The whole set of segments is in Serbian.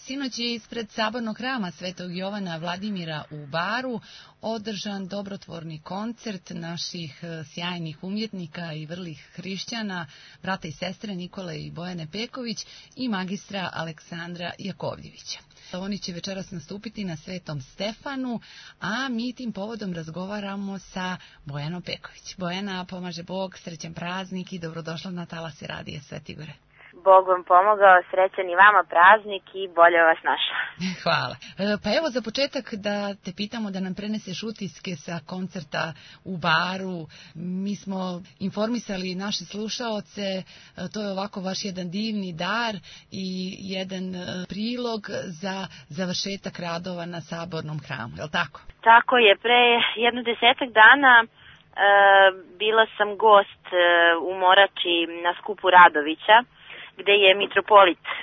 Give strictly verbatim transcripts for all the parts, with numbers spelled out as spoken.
Sinoć je ispred Sabornog hrama Svetog Jovana Vladimira u Baru održan dobrotvorni koncert naših sjajnih umjetnika i vrlih hrišćana, brata i sestre Nikole i Bojane Peković i magistra Aleksandra Jakovljevića. Oni će večeras nastupiti na Svetom Stefanu, a mi tim povodom razgovaramo sa Bojanom Peković. Bojana, pomaže Bog, srećan praznik i dobrodošla na talase Radija Svetigore. Bog vam pomogao, srećan i vama praznik i bolje vas našla. Hvala. Pa evo za početak da te pitamo da nam preneseš utiske sa koncerta u Baru. Mi smo informisali naše slušaoce, to je ovako vaš jedan divni dar i jedan prilog za završetak radova na Sabornom hramu, je li tako? Tako je, pre jedno desetak dana e, bila sam gost e, u Morači na skupu Radovića, gde je mitropolit e,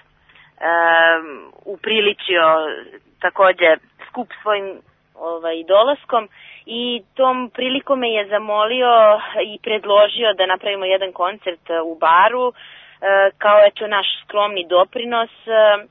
upriličio takođe skup svojim ovaj, dolaskom i tom prilikom me je zamolio i predložio da napravimo jedan koncert u Baru e, kao eto naš skromni doprinos e,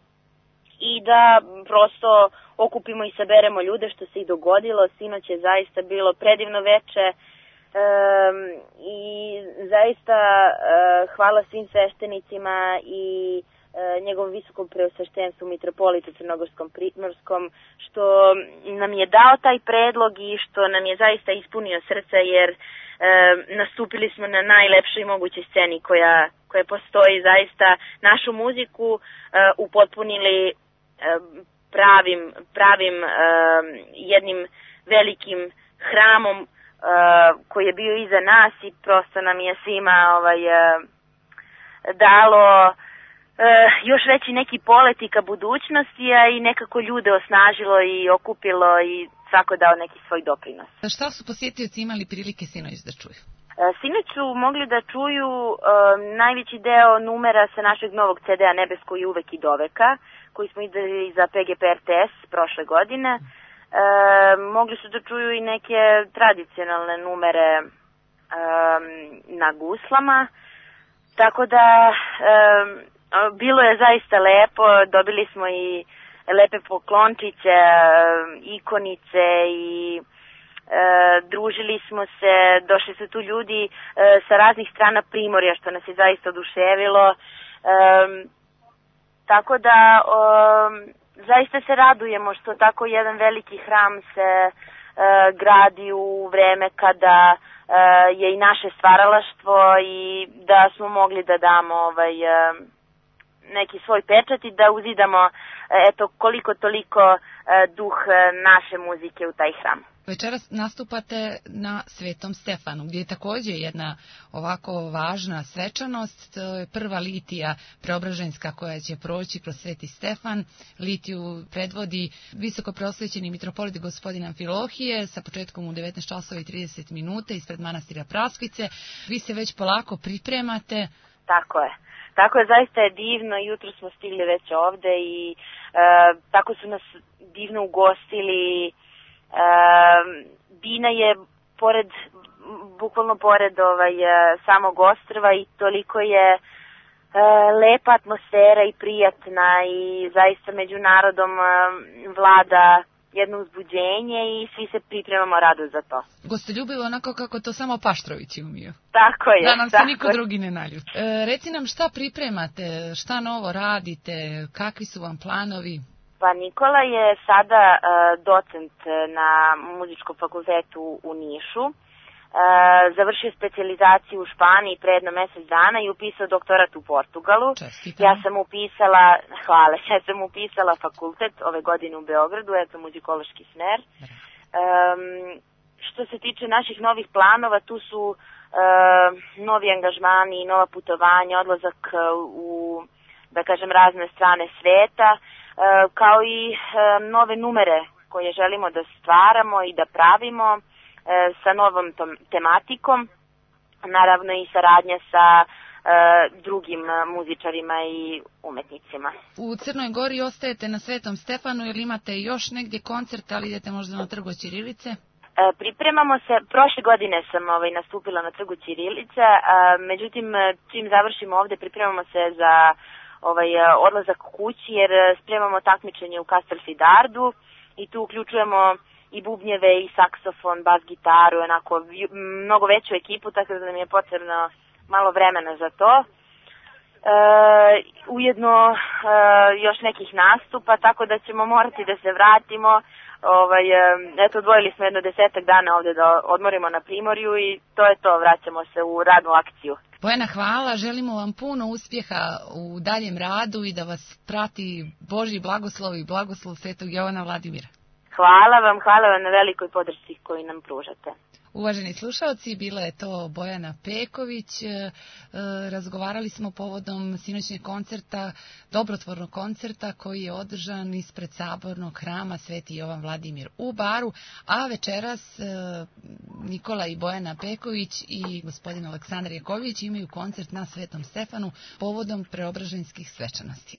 i da prosto okupimo i saberemo ljude, što se i dogodilo. Sinoć je zaista bilo predivno veče. Um, i zaista uh, hvala svim sveštenicima i uh, njegovom visokom preosveštenstvu mitropolitu crnogorskom primorskom što nam je dao taj predlog i što nam je zaista ispunio srce, jer uh, nastupili smo na najlepšoj mogućoj sceni koja, koja postoji. Zaista našu muziku uh, upotpunili uh, pravim, pravim uh, jednim velikim hramom Uh, koji je bio iza nas i prosto nam je svima ovaj, uh, dalo uh, još veći neki poleti ka budućnosti, a i nekako ljude osnažilo i okupilo i svako dao neki svoj doprinos. Šta su posjetioci imali prilike sinoć da čuju? Uh, sinoć su mogli da čuju uh, najveći deo numera sa našeg novog ce de a Nebesko i uvek i doveka, koji smo izdali za pe ge pe er te es prošle godine. E, mogli su da čuju i neke tradicionalne numere e, na guslama, tako da e, bilo je zaista lepo. Dobili smo i lepe poklončiće, ikonice i e, družili smo se, došli su tu ljudi e, sa raznih strana Primorja, što nas je zaista oduševilo, e, tako da e, zaista se radujemo što tako jedan veliki hram se e, gradi u vreme kada e, je i naše stvaralaštvo i da smo mogli da damo ovaj, e, neki svoj pečat i da uzidamo e, eto koliko toliko e, duh naše muzike u taj hram. Večeras nastupate na Svetom Stefanu, gdje je također jedna ovako važna svečanost. To je prva litija preobraženjska koja će proći kroz Sveti Stefan. Litiju predvodi visoko preosvećeni mitropolit gospodin Amfilohije sa početkom u devetnaest časova i trideset minuta ispred manastira Praskvice. Vi se već polako pripremate. Tako je. Tako je, zaista je divno. Jutro smo stigli već ovde i e, tako su nas divno ugostili. E, Bina je pored, bukvalno pored ovaj, samog ostrva i toliko je e, lepa atmosfera i prijatna i zaista među narodom e, vlada jedno uzbuđenje i svi se pripremamo rado za to. Gostoljubivo onako kako to samo Paštrovići umiju. Tako je. Da nam se niko drugi ne naljuti. E, reci nam šta pripremate, šta novo radite, kakvi su vam planovi? Pa Nikola je sada uh, docent na muzičkom fakultetu u Nišu. Uh, završio specijalizaciju u Španiji pre jedno mesec dana i upisao doktorat u Portugalu. Čestitam. Ja sam upisala, hvala, ja sam upisala fakultet ove godine u Beogradu, eto muzikološki smer. Um, što se tiče naših novih planova, tu su uh, novi angažmani, nova putovanja, odlazak u, da kažem, razne strane sveta, kao i nove numere koje želimo da stvaramo i da pravimo sa novom tematikom, naravno i saradnja sa drugim muzičarima i umetnicima. U Crnoj Gori ostajete na Svetom Stefanu ili imate još negdje koncert, ali idete možda na Trgu Ćirilice? Pripremamo se, prošle godine sam ovaj, nastupila na Trgu Ćirilice, međutim čim završimo ovde pripremamo se za ovaj, odlazak kući jer spremamo takmičenje u Castelfidardu i tu uključujemo i bubnjeve i saksofon, bas gitaru, onako mnogo veću ekipu, tako da nam je potrebno malo vremena za to. E, ujedno e, još nekih nastupa, tako da ćemo morati da se vratimo. Ovaj, eto, odvojili smo jedno desetak dana ovde da odmorimo na Primorju i to je to, vraćamo se u radnu akciju. Bojana, hvala, želimo vam puno uspjeha u daljem radu i da vas prati Božji blagoslov i blagoslov Svetog Jovana Vladimira. Hvala vam, hvala vam na velikoj podršci koju nam pružate. Uvaženi slušalci, bila je to Bojana Peković. E, razgovarali smo povodom sinoćnjeg koncerta, dobrotvornog koncerta koji je održan ispred sabornog hrama Sveti Jovan Vladimir u Baru, a večeras e, Nikola i Bojana Peković i gospodin Aleksandar Jakovljević imaju koncert na Svetom Stefanu povodom preobraženskih svečanosti.